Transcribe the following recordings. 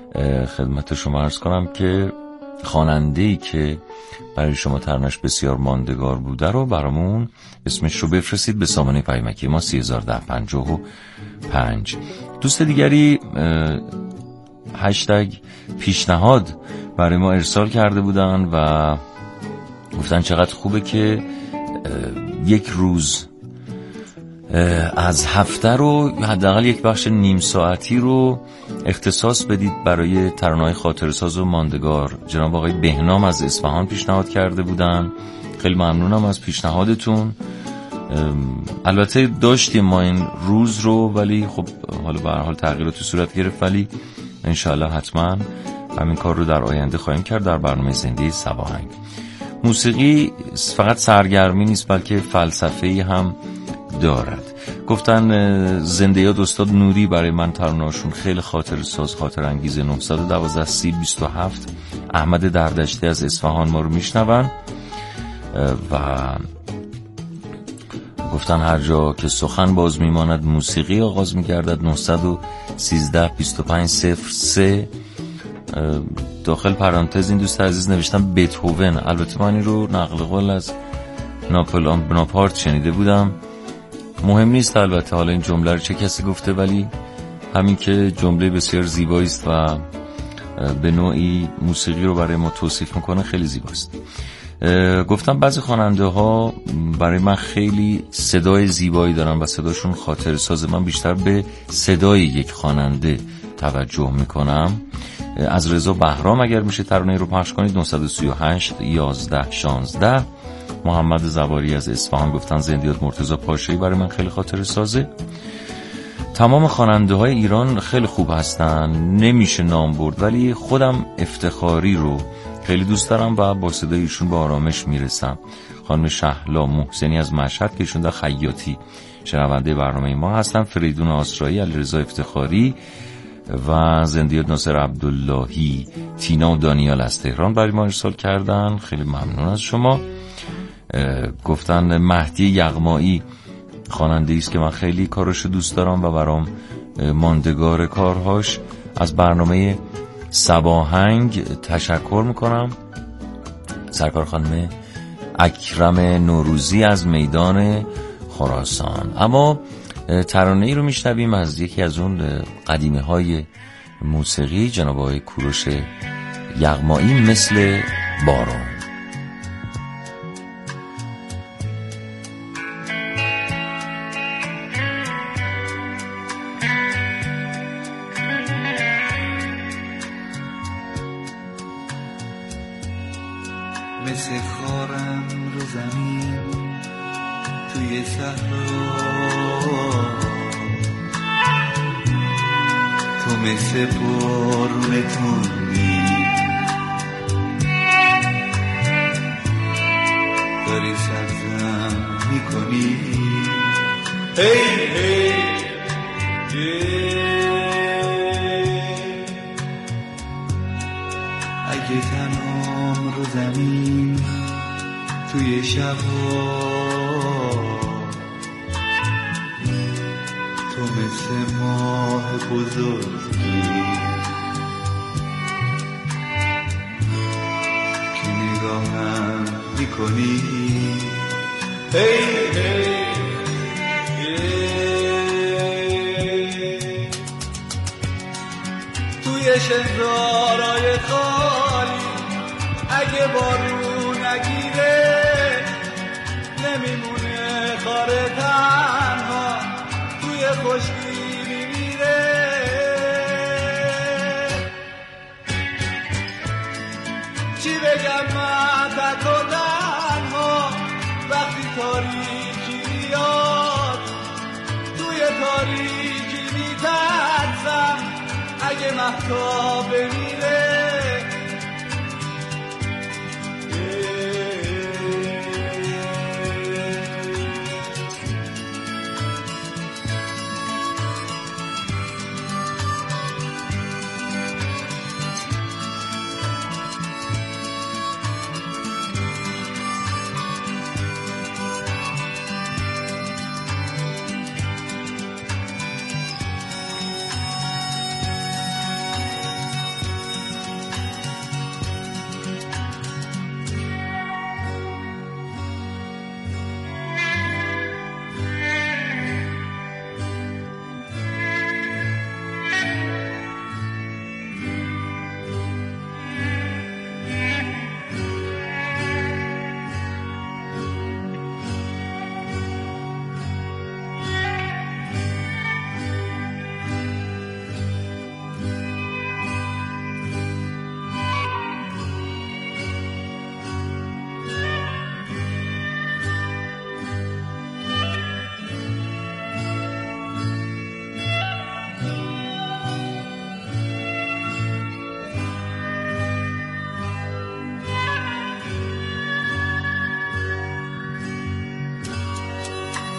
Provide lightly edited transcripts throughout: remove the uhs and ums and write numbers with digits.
خدمت شما عرض کنم که خواننده‌ای که برای شما ترانه‌اش بسیار ماندگار بوده رو برامون اسمش رو بفرستید به سامانه پیامکی ما 301055. دوست دیگری هشتگ پیشنهاد برای ما ارسال کرده بودن و گفتن چقدر خوبه که یک روز از هفته رو حداقل یک بخش نیم ساعتی رو اختصاص بدید برای ترانه‌های خاطره‌ساز و ماندگار. جناب آقای بهنام از اصفهان پیشنهاد کرده بودن. خیلی ممنونم از پیشنهادتون. البته داشتیم ما این روز رو، ولی خب حالا به هر حال تغییراتی صورت گرفت، ولی انشاءالله حتما همین کار رو در آینده خواهیم کرد در برنامه زنده سباهنگ. موسیقی فقط سرگرمی نیست بلکه فلسفه‌ای هم دارد. گفتن زنده یاد استاد نوری برای من ترانه‌هاشون خیلی خاطر ساز، خاطر انگیزه. 912 30 27 احمد دردشتی از اصفهان ما رو میشنون و گفتن هر جا که سخن باز میماند موسیقی آغاز میگردد. 913 25 03 داخل پرانتز این دوست عزیز نوشتم بتهوون. البته من این رو نقل قول از ناپلئون بناپارت شنیده بودم. مهم نیست البته حالا این جمله رو چه کسی گفته، ولی همین که جمله بسیار زیبایی است و به نوعی موسیقی رو برای ما توصیف میکنه خیلی زیباست. گفتم بعضی خواننده ها برای من خیلی صدای زیبایی دارن و صداشون خاطر ساز. من بیشتر به صدای یک خواننده توجه میکنم. از رضا بهرام اگر میشه ترانه رو پخش کنید. 938 11 16 محمد زواری از اصفهان گفتن زندیات مرتضی پاشایی برای من خیلی خاطر سازه. تمام خواننده های ایران خیلی خوب هستن، نمیشه نام برد، ولی خودم افتخاری رو خیلی دوست دارم و با صدای ایشون به آرامش میرسم. خانم شهلا محسنی از مشهد که ایشون در خیاطی شنونده برنامه ما هستن. فریدون آسرایی، علیرضا افتخاری و زندیات ناصر عبداللهی، تینا و دانیال از تهران برای ما ارسال کردن. خیلی ممنون از شما. گفتن مهدی یغمایی خواننده است که من خیلی کاراشو دوست دارم و برام ماندگار کارهاش. از برنامه سباهنگ تشکر میکنم. سرکار خانم اکرم نوروزی از میدان خراسان. اما ترانه ای رو میشنویم از یکی از اون قدیمه های موسیقی، جناب آقای کوروش یغمایی، مثل باران. مثل خارم رو زمین توی صحرا، تو مثل بارون تندی داری سبزم میکنی. هی هی اگه تنام رو زمین توی شبا، تو مثل ماه بزرگی که نگاهم میکنی. هی هی توی شهرهای خالی اگه بارون نگیره نمیمونه خاره تنها توی خشکی میمیره. چی بگم من تک و تنها وقتی تاریکی میاد، توی تاریکی میترسم اگه مهتاب بمیره.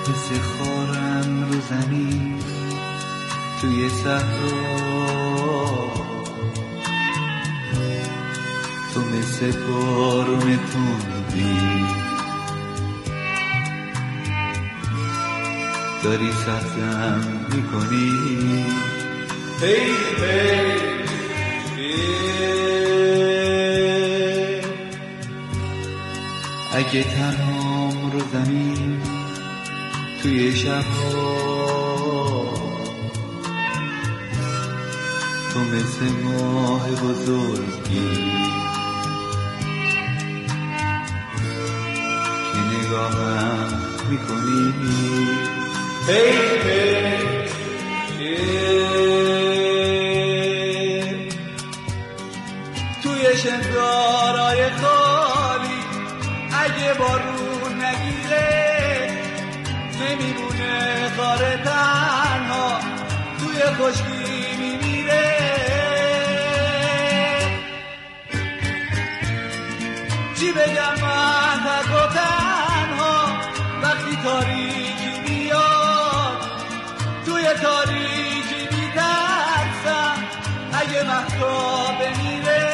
مثل خارم رو زمین توی صحرا، تو مثل بارون تندی داری سختم میکنی. هی هی اگه تنهام رو زمین توی شبها، تو مثل ماه بزرگی که نگاهم میکنی. هی توی شنگارای خالی اگه بارون نگیره نمیمونه خاره تنها توی خشکی میمیره. چی بگم من تک و تنها وقتی تاریکی میاد، توی تاریکی میترسم اگه مهتاب بمیره.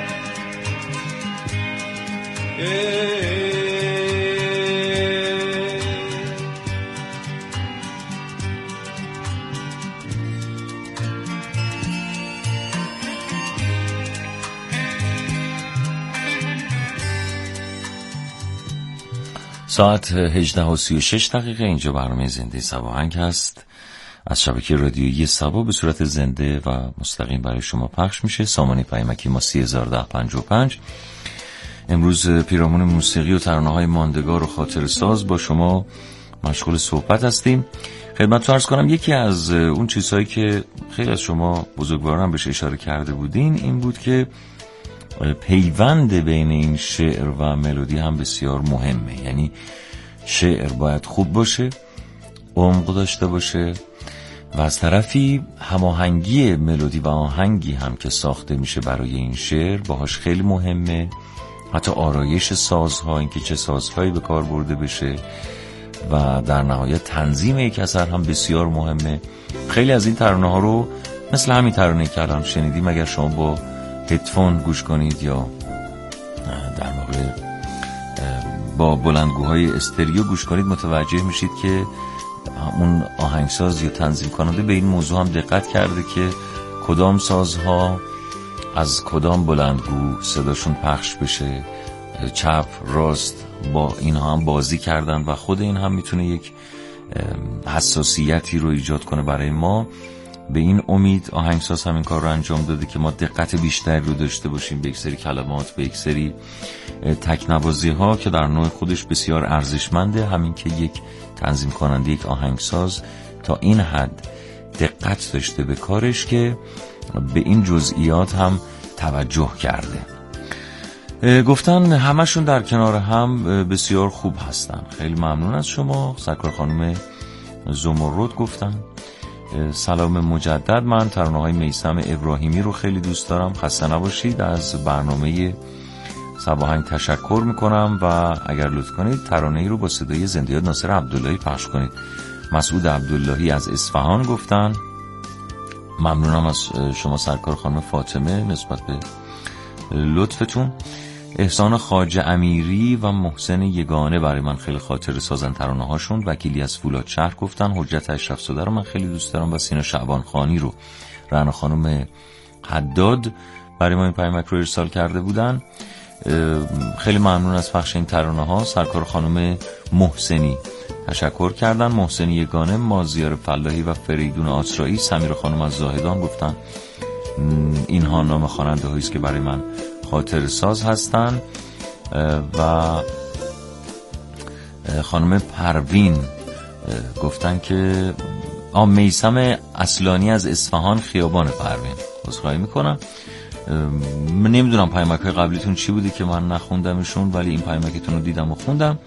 ساعت 18:36 اینجا برنامه زنده صباهنگ هست از شبکه رادیویی صبا به صورت زنده و مستقیم برای شما پخش میشه. سامانه پیامکی ما 301055. امروز پیرامون موسیقی و ترانه‌های ماندگار و خاطر ساز با شما مشغول صحبت هستیم. خدمتتون عرض کنم یکی از اون چیزهایی که خیلی از شما بزرگواران بهش اشاره کرده بودین این بود که پیوند بین این شعر و ملودی هم بسیار مهمه. یعنی شعر باید خوب باشه، عمق داشته باشه و از طرفی هماهنگی ملودی و آهنگی هم که ساخته میشه برای این شعر باهاش خیلی مهمه. حتی آرایش سازها، این که چه سازهایی به کار برده بشه و در نهایت تنظیم یک اثر هم بسیار مهمه. خیلی از این ترانه ها رو مثل همین ترانه‌ای که الان شنیدیم اگر شما با هدفون گوش کنید یا در واقع با بلندگوهای استریو گوش کنید متوجه میشید که اون آهنگساز یا تنظیم کننده به این موضوع هم دقت کرده که کدام سازها از کدام بلندگو صداشون پخش بشه، چپ راست با اینها هم بازی کردن و خود این هم میتونه یک حساسیتی رو ایجاد کنه برای ما. به این امید آهنگساز هم این کار رو انجام داده که ما دقت بیشتری رو داشته باشیم به یک سری کلمات، به یک سری تکنوازی ها که در نوع خودش بسیار ارزشمنده. همین که یک تنظیم کننده، یک آهنگساز تا این حد دقت داشته به کارش که به این جزئیات هم توجه کرده. گفتن همشون در کنار هم بسیار خوب هستن. خیلی ممنون از شما. سرکار خانم زمرد گفتن سلام مجدد، من ترانه‌های میثم ابراهیمی رو خیلی دوست دارم، خسته نباشید. از برنامه صباهنگ تشکر میکنم و اگر لطف کنید ترانه‌ای رو با صدای زنده‌یاد ناصر عبداللهی پخش کنید. مسعود عبداللهی از اصفهان گفتن ممنونم از شما سرکار خانم فاطمه نسبت به لطفتون. احسان خواجه امیری و محسن یگانه برای من خیلی خاطر سازن ترانه هاشون. وکیلی از فولاد شهر گفتن حجت اشرف زاده رو من خیلی دوست دارم و سینا شعبان خانی رو. رعنا خانم حداد برای ما این پیامک رو ارسال کرده بودن. خیلی ممنون از پخش این ترانه ها. سرکار خانم محسنی تشکر کردن. محسن یگانه، مازیار فلاحی و فریدون آسرایی. سمیر خانم از زاهدان گفتن اینها نام خواننده هایی است که برای من خاطر ساز هستن. و خانم پروین گفتن که میثم اصلانی از اصفهان خیابان پروین. عذرخواهی میکنم، نمیدونم پیامک های قبلیتون چی بودی که من نخوندمشون، ولی این پیامکتون رو دیدم و خوندم.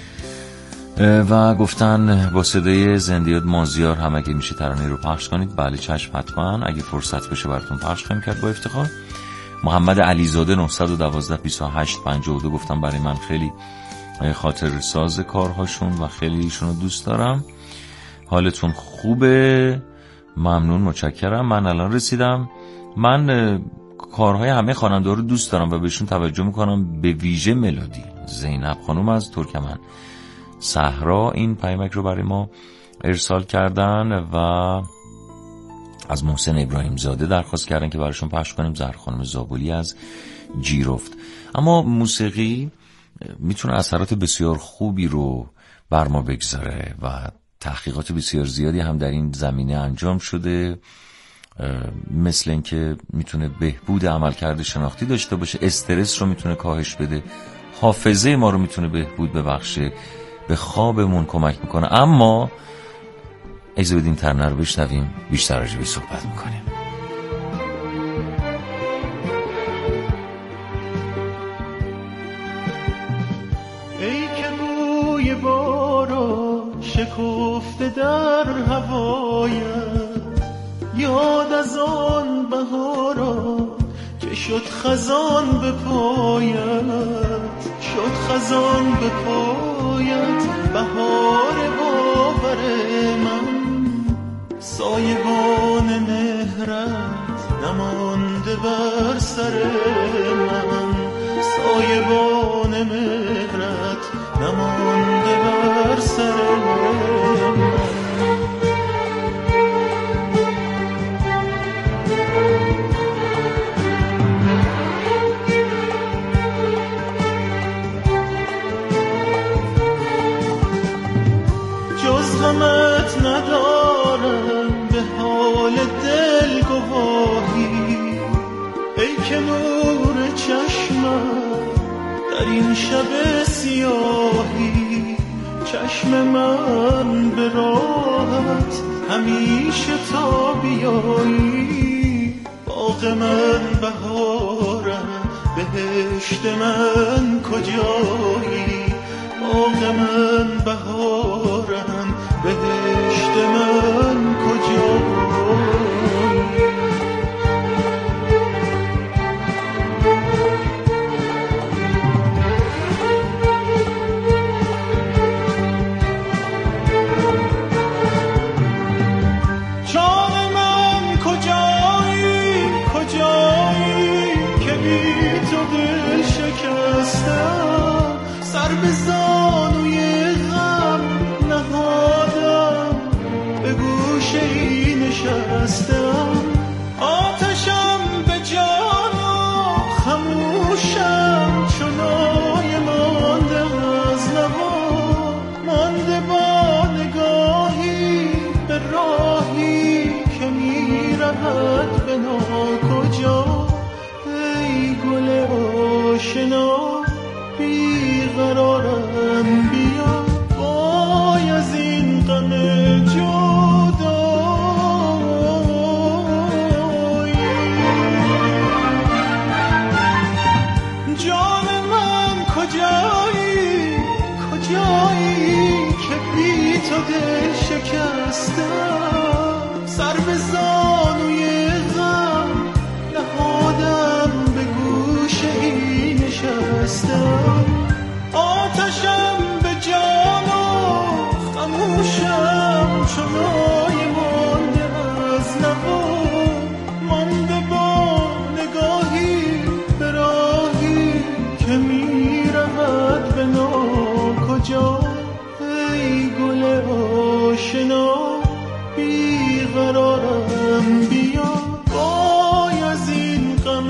و گفتن با صدای زنده‌یاد مازیار هم اگه میشه ترانه رو پخش کنید. بله چشم، حتما اگه فرصت بشه براتون پخش خواهیم کرد با افتخار. محمد علیزاده 912 28 52 گفتن برای من خیلی خاطر ساز کارهاشون و خیلی ایشون رو دوست دارم. حالتون خوبه؟ ممنون، متشکرم. من الان رسیدم. من کارهای همه خواننده رو دوست دارم و بهشون توجه میکنم، به ویژه ملودی. زینب خانم از ترکمن صحرا این پیامک رو برای ما ارسال کردن و از محسن ابراهیم زاده درخواست کردن که براشون پخش کنیم. زهر خانم زابلی از جیرفت. اما موسیقی میتونه اثرات بسیار خوبی رو بر ما بگذاره و تحقیقات بسیار زیادی هم در این زمینه انجام شده، مثل اینکه میتونه بهبود عملکرد شناختی داشته باشه، استرس رو میتونه کاهش بده، حافظه ما رو میتونه بهبود ببخشه، به خوابمون کمک میکنه. اما اجازه بدین ترانه رو بشنویم، بیشتر راجع بهش صحبت میکنیم. ای که بوی باران شکفته در هوایت، یاد از آن بهارا که شد خزان به پایت، شد خزان به پایت. بهار باور من، سایبان مهرت نمانده بر سر من، سایبان مهرت نمانده بر سر من. جز غمت ندارم به حال دل گواهی، ای که نور چشمم در این شب سیاهی. چشم من به راحت همیشه تا بیایی، باغ من بهارم بهشت من کجایی، باغ من بهارم بهشت من کجایی. جان من کجایی، کجایی که بی تو دل شکستم، سر به زانوی غم نهادم، به گوشه ای نشستم. آتشم به جان و خموشم، چنای مانده از نوا، مانده با نگاهی به راهی که می رود به ناکجا. ای گل آشنا بیقرارم، بیا وای از این غم جدایی. جان من کجایی، کجایی که بی تو دل شکستم، سر به زانوی غم نهادم، به گوشه ای نشستم. آتشم به جان و خموشم، چنای مانده از نوا، مانده با نگاهی به راهی که می رود به ناکجا. ای گل آشنا بیقرارم، بیا وای از این غم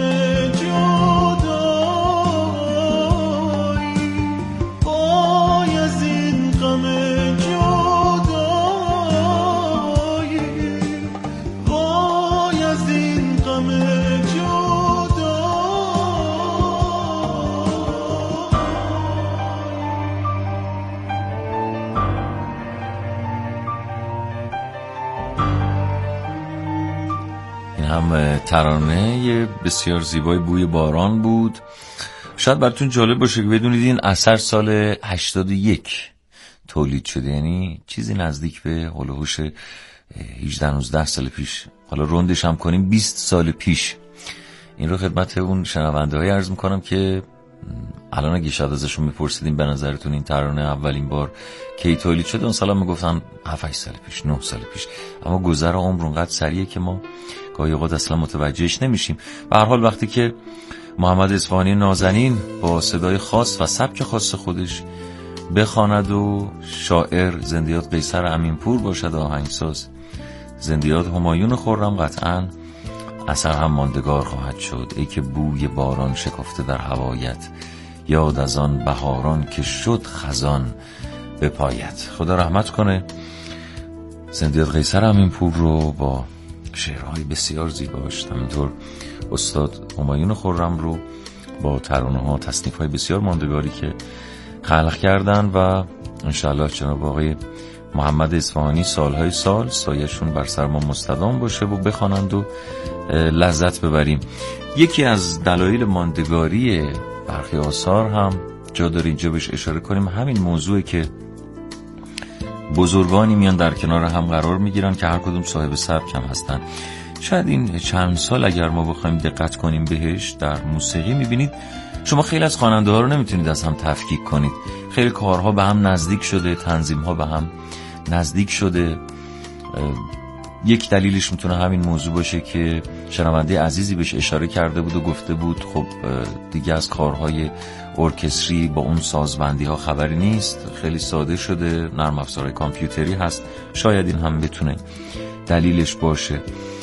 ترانه بسیار زیبای بوی باران بود. شاید براتون جالب باشه که بدونید این اثر سال 81 تولید شده، یعنی چیزی نزدیک به هولوش 18-19 سال پیش، حالا روندش هم کنیم 20 سال پیش. این رو خدمت اون شنونده های عرض میکنم که الان اگه شاید ازشون میپرسیدیم به نظرتون این ترانه اولین بار کی تولید شده، اون سالا میگفتن 7-8 سال پیش، 9 سال پیش. اما گذر عمر اونقدر سریعه که ما گاهی اوقات اصلا متوجهش نمیشیم. به هر حال وقتی که محمد اصفهانی نازنین با صدای خاص و سبک خاص خودش بخواند و شاعر زندیات قیصر امینپور باشد و آهنگساز زندیات همایون خرم، قطعاً اثر هم ماندگار خواهد شد. ای که بوی باران شکفته در هوایت، یاد از آن بهاران که شد خزان به پایت. خدا رحمت کنه زندیات قیصر امینپور رو با شعرهای بسیار زیباش، همینطور استاد همایون خرم رو با ترانه ها تصنیف های بسیار ماندگاری که خلق کردن و انشاءالله جناب آقای محمد اصفهانی سالهای سال سایه‌شون بر سر ما مستدام باشه و بخوانند و لذت ببریم. یکی از دلایل ماندگاری برخی آثار هم جا داره اینجا بهش اشاره کنیم، همین موضوعی که بزرگانی میان در کنار هم قرار میگیرن که هر کدوم صاحب سبک هم هستن. شاید این چند سال اگر ما بخوایم دقت کنیم بهش در موسیقی میبینید شما خیلی از خواننده ها رو نمیتونید از هم تفکیک کنید. خیلی کارها به هم نزدیک شده، تنظیم ها به هم نزدیک شده. یک دلیلش میتونه همین موضوع باشه که شنونده عزیزی بهش اشاره کرده بود و گفته بود خب دیگه از کارهای ارکستری با اون سازبندی ها خبری نیست، خیلی ساده شده، نرم افزارهای کامپیوتری هست. شاید این هم بتونه دلیلش باشه.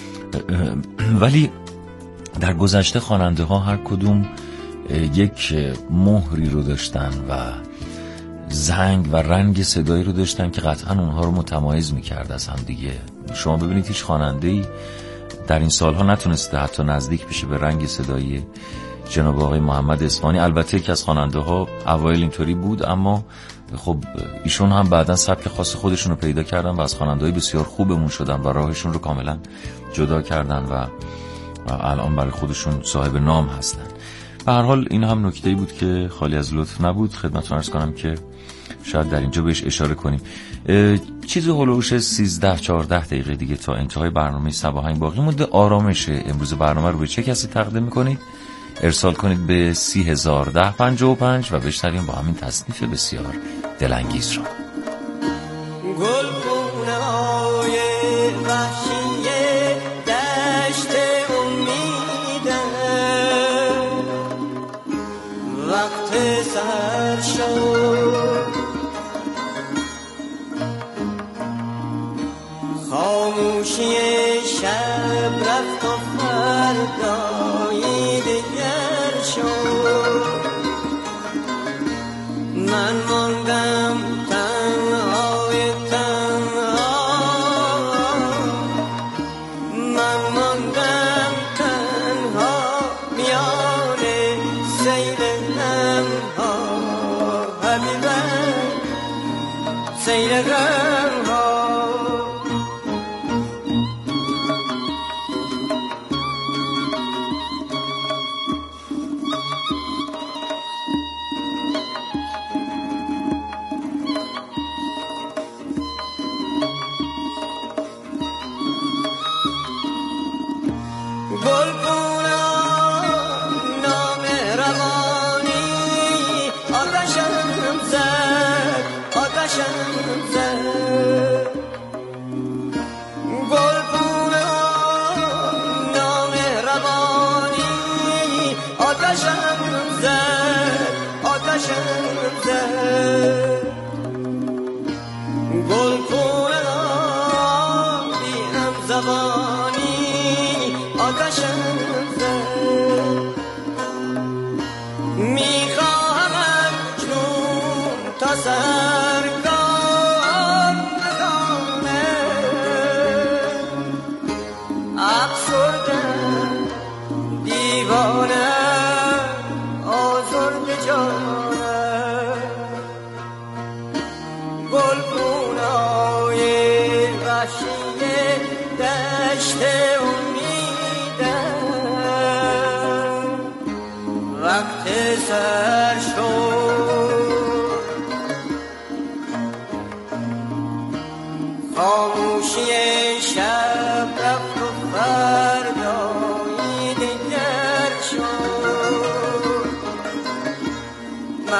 ولی در گذشته خواننده ها هر کدوم یک مهری رو داشتن و زنگ و رنگ صدایی رو داشتن که قطعا اونها رو متمایز میکرد از هم دیگه. شما ببینید هیچ خواننده‌ای در این سالها نتونسته حتی نزدیک بشه به رنگ صدایی جناب آقای محمد اصفهانی. البته که از خواننده ها اوایل اینطوری بود، اما خب ایشون هم بعداً سبک خاص خودشون رو پیدا کردن و از خواننده‌های بسیار خوبمون شدن و راهشون رو کاملا جدا کردن و الان برای خودشون صاحب نام هستن. به هر حال این هم نکته‌ای بود که خالی از لطف نبود. خدمتتون عرض کنم که شاید در اینجا بهش اشاره کنیم. چیزی هولوش 13-14 دقیقه دیگه تا انتهای برنامه صباحین باقی مونده. آرامشه امروز برنامه رو به چه کسی تقدیم می‌کنید؟ ارسال کنید به 301055 و بشنویم با همین تصنیف بسیار دلانگیز رو. گل‌خونه‌های وحشی دشت امیدم، وقت سحر شد خاموشی شب رفت و فردایی دگر شد. من ماندم تنهای تنها، من ماندم تنها میان سیل غمها، حبیبم سیل غمها.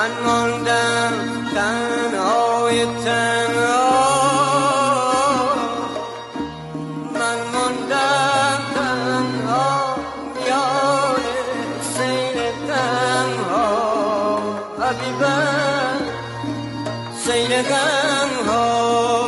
من ماندم تنهای تنها من ماندم تنها میان سیل غمها حبیبم سیل غمها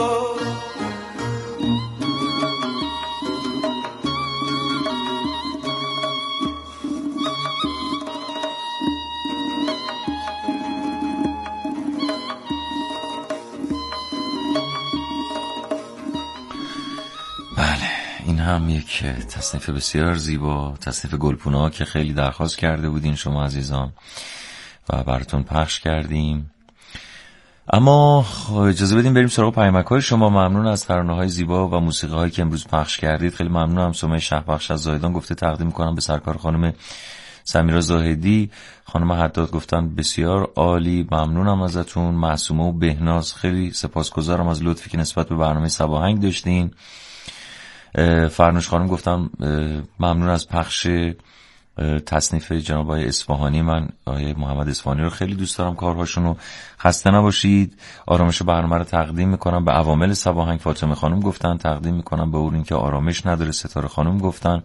این هم یک تصنیف بسیار زیبا، تصنیف گلپونا که خیلی درخواست کرده بودین شما عزیزان و براتون پخش کردیم. اما اجازه بدیم بریم سراغ پیامک‌های شما. ممنون از ترانه‌های زیبا و موسیقی‌هایی که امروز پخش کردید. خیلی ممنونم. سمیه شهبخش از زاهدان گفته تقدیم می‌کنم به سرکار خانم سمیرا زاهدی. خانم حداد گفتن بسیار عالی، ممنونم ازتون. معصومه و بهناز خیلی سپاسگزارم از لطفی که نسبت به برنامه سباهنگ داشتین. فرنوش خانم گفتم ممنون از پخش تصنیف جناب آقای اصفهانی. من آقای محمد اصفهانی رو خیلی دوست دارم، کارهاشون رو. خسته نباشید. آرامش برنامه رو تقدیم میکنم به عوامل سباهنگ. فاطمه خانم گفتن تقدیم میکنم به اون که آرامش نداره. ستاره خانم گفتن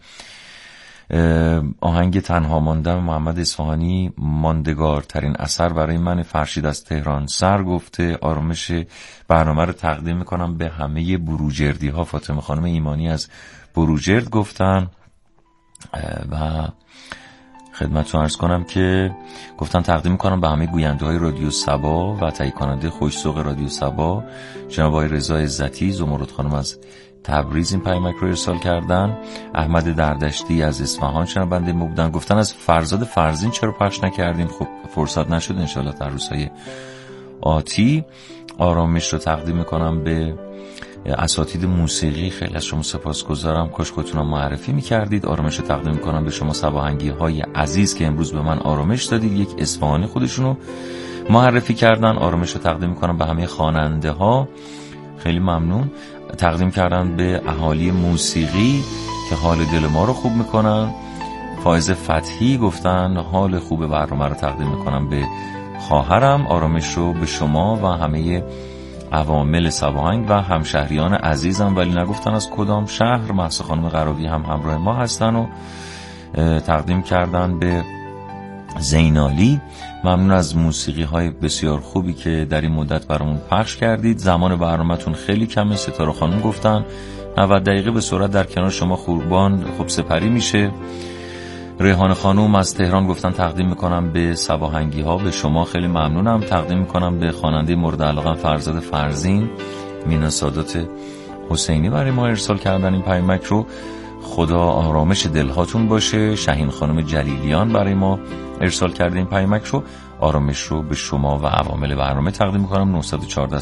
آهنگ تنها ماندم محمد اصفهانی ماندگارترین اثر برای من. فرشید از تهران سر گفته آرامش برنامه رو تقدیم میکنم به همه بروجردی ها. فاطمه خانم ایمانی از بروجرد گفتن و خدمتتون عرض کنم که گفتن تقدیم میکنم به همه گوینده های رادیو سبا و تهیه کننده خوش‌ذوق رادیو سبا جناب آقای رضا عزتی. زمرد خانم از تبریز این پیامک رو ارسال کردن. احمد دردشتی از اصفهان شنونده ما بودن. گفتن از فرزاد فرزین چرا پخش نکردیم؟ خب فرصت نشد، انشالله در روزهای آتی. آرامش رو تقدیم میکنم به اساتید موسیقی. خیلی از شما سپاسگزارم، کاش خودتون معرفی میکردید. آرامش رو تقدیم میکنم به شما سباهنگی های عزیز که امروز به من آرامش دادید. یک اصفهانی خودشونو معرفی کردن. آرامش رو تقدیم میکنم به همه خواننده ها، خیلی ممنون. تقدیم کردن به اهالی موسیقی که حال دل ما رو خوب میکنن. فائز فتحی گفتن حال خوب برنامه رو تقدیم میکنم به خواهرم. آرامش رو به شما و همه عوامل سباهنگ و همشهریان عزیزم، ولی نگفتن از کدام شهر. مهسا خانم قراوی هم همراه ما هستن و تقدیم کردن به زینالی. ممنون از موسیقی های بسیار خوبی که در این مدت برامون پخش کردید. زمان برنامه‌تون خیلی کمه. ستاره خانم گفتن 90 دقیقه به سرعت در کنار شما قربان خب سپری میشه. ریحان خانم از تهران گفتن تقدیم میکنم به سباهنگی ها به شما، خیلی ممنونم. تقدیم میکنم به خواننده مورد علاقه فرزاد فرزین. مینا سادات حسینی برای ما ارسال کردن این پیامک رو. خدا آرامش دلهاتون باشه. شاهین خانم جلیلیان برای ما ارسال کرده این پیامک رو. آرامش رو به شما و عوامل برنامه تقدیم میکنم. 914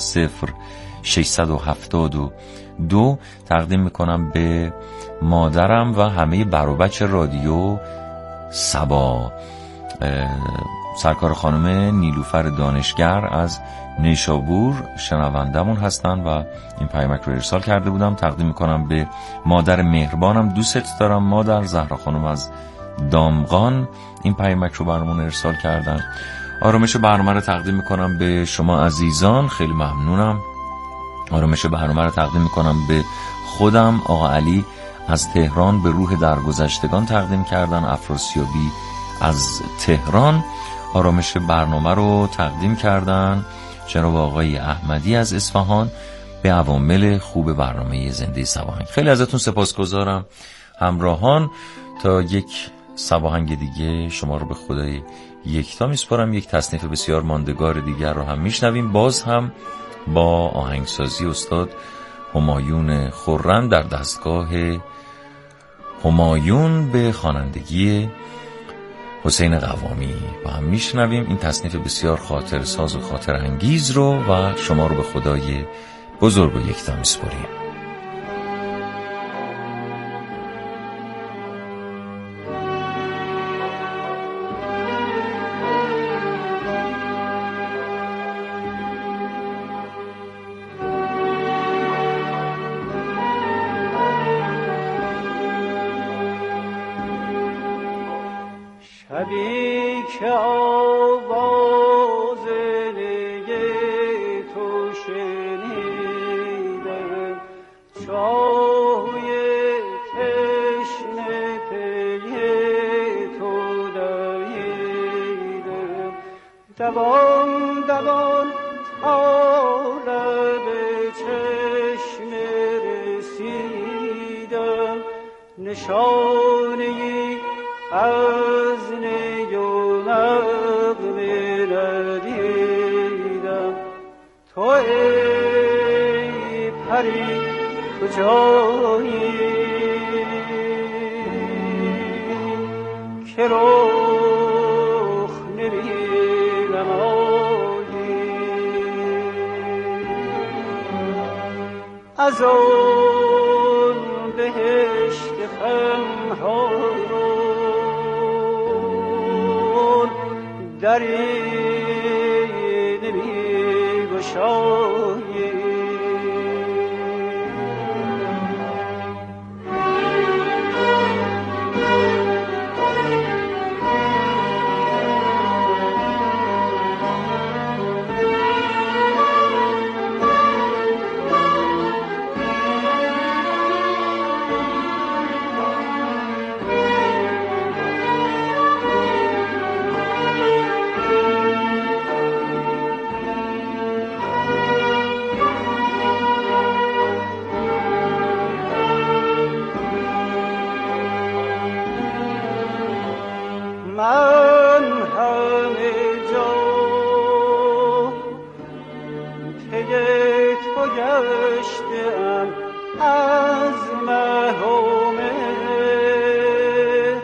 0672 تقدیم میکنم به مادرم و همه بر و بچه رادیو سبا. سرکار خانم نیلوفر دانشگر از نیشابور شنوندمون هستن و این پیامک رو ارسال کرده بودم. تقدیم میکنم به مادر مهربانم، دوست دارم مادر. زهرا خانم از دامغان این پیامک رو برامون ارسال کردن. آرامش برنامه رو تقدیم میکنم به شما عزیزان، خیلی ممنونم. آرامش برنامه رو تقدیم میکنم به خودم. آقا علی از تهران به روح درگذشتگان تقدیم کردن. افراسیابی از تهران آرامش برنامه رو تقدیم کردن. جناب آقای احمدی از اصفهان به عوامل خوب برنامه زنده سباهنگ. خیلی ازتون سپاسگزارم همراهان. تا یک سباهنگ دیگه شما رو به خدای یکتا میسپارم. یک تصنیف بسیار ماندگار دیگر رو هم میشنویم، باز هم با آهنگسازی استاد همایون خرم در دستگاه همایون به خوانندگی حسین قوامی با هم میشنویم این تصنیف بسیار خاطرساز و خاطر انگیز رو و شما رو به خدای بزرگ و یکتا میسپاریم. شبی که آواز دوان دوان طالب چشم رسیدم، نشانه‌ای از نی و نغمه ندیدم. تو ای پری کجایی که رخ نمی‌نمایی؟ از اون بهشت پنهان دری نمی‌گشایی. من همه جا پی تو گشتم، از مه و مه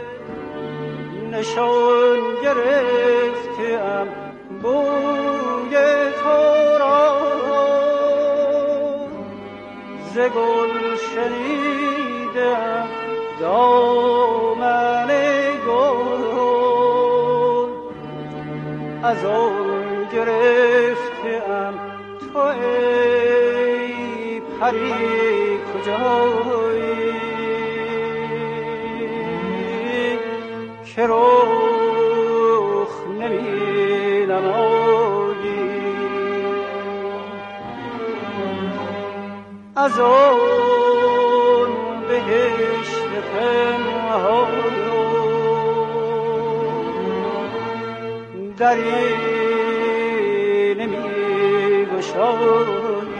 نشان گرفتم بوی تو را، ز گل شنیدم دامن از آن گرفتم. تو ای پری کجایی که رخ نمی‌نمایی؟ از آن بهشت پنهان دری نمی‌گشایی.